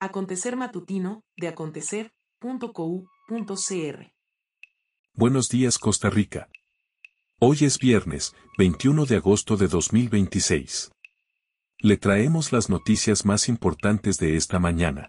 Acontecer matutino de acontecer.cu.cr. Buenos días, Costa Rica. Hoy es viernes, 21 de agosto de 2026. Le traemos las noticias más importantes de esta mañana.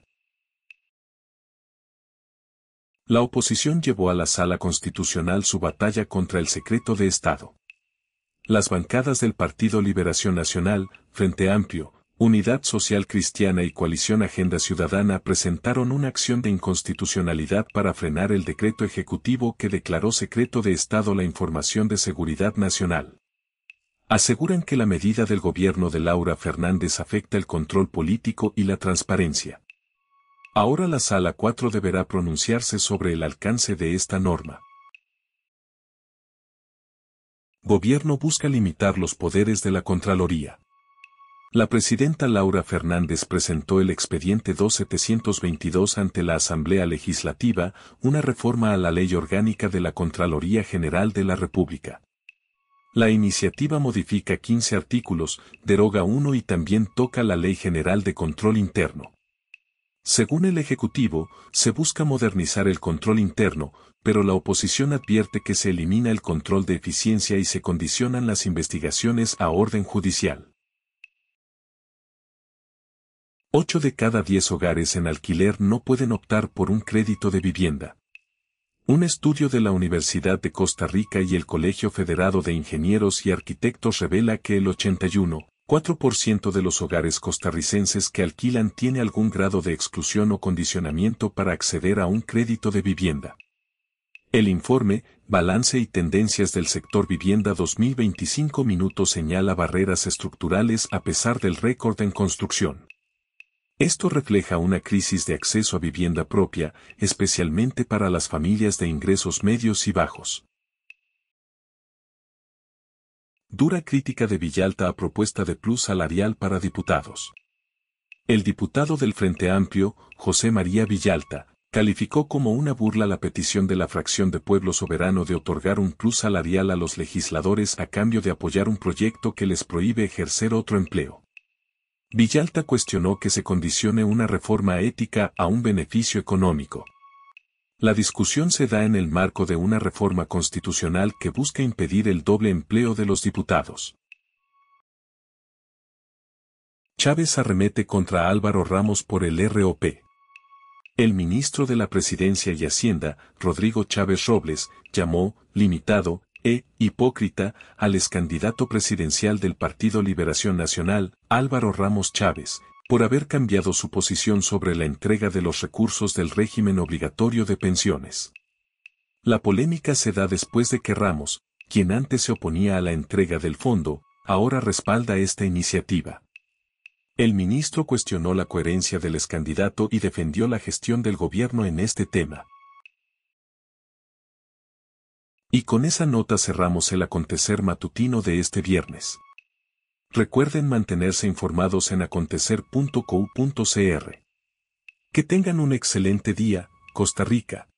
La oposición llevó a la Sala Constitucional su batalla contra el secreto de Estado. Las bancadas del Partido Liberación Nacional, Frente Amplio, Unidad Social Cristiana y Coalición Agenda Ciudadana presentaron una acción de inconstitucionalidad para frenar el decreto ejecutivo que declaró secreto de Estado la información de seguridad nacional. Aseguran que la medida del gobierno de Laura Fernández afecta el control político y la transparencia. Ahora la Sala 4 deberá pronunciarse sobre el alcance de esta norma. Gobierno busca limitar los poderes de la Contraloría. La presidenta Laura Fernández presentó el expediente 2722 ante la Asamblea Legislativa, una reforma a la Ley Orgánica de la Contraloría General de la República. La iniciativa modifica 15 artículos, deroga uno y también toca la Ley General de Control Interno. Según el Ejecutivo, se busca modernizar el control interno, pero la oposición advierte que se elimina el control de eficiencia y se condicionan las investigaciones a orden judicial. 8 de cada 10 hogares en alquiler no pueden optar por un crédito de vivienda. Un estudio de la Universidad de Costa Rica y el Colegio Federado de Ingenieros y Arquitectos revela que el 81,4% de los hogares costarricenses que alquilan tiene algún grado de exclusión o condicionamiento para acceder a un crédito de vivienda. El informe, Balance y Tendencias del Sector Vivienda 2025 minutos señala barreras estructurales a pesar del récord en construcción. Esto refleja una crisis de acceso a vivienda propia, especialmente para las familias de ingresos medios y bajos. Dura crítica de Villalta a propuesta de plus salarial para diputados. El diputado del Frente Amplio, José María Villalta, calificó como una burla la petición de la fracción de Pueblo Soberano de otorgar un plus salarial a los legisladores a cambio de apoyar un proyecto que les prohíbe ejercer otro empleo. Villalta cuestionó que se condicione una reforma ética a un beneficio económico. La discusión se da en el marco de una reforma constitucional que busca impedir el doble empleo de los diputados. Chávez arremete contra Álvaro Ramos por el ROP. El ministro de la Presidencia y Hacienda, Rodrigo Chávez Robles, llamó limitado hipócrita al excandidato presidencial del Partido Liberación Nacional, Álvaro Ramos Chávez, por haber cambiado su posición sobre la entrega de los recursos del régimen obligatorio de pensiones. La polémica se da después de que Ramos, quien antes se oponía a la entrega del fondo, ahora respalda esta iniciativa. El ministro cuestionó la coherencia del excandidato y defendió la gestión del gobierno en este tema. Y con esa nota cerramos el acontecer matutino de este viernes. Recuerden mantenerse informados en acontecer.cu.cr. Que tengan un excelente día, Costa Rica.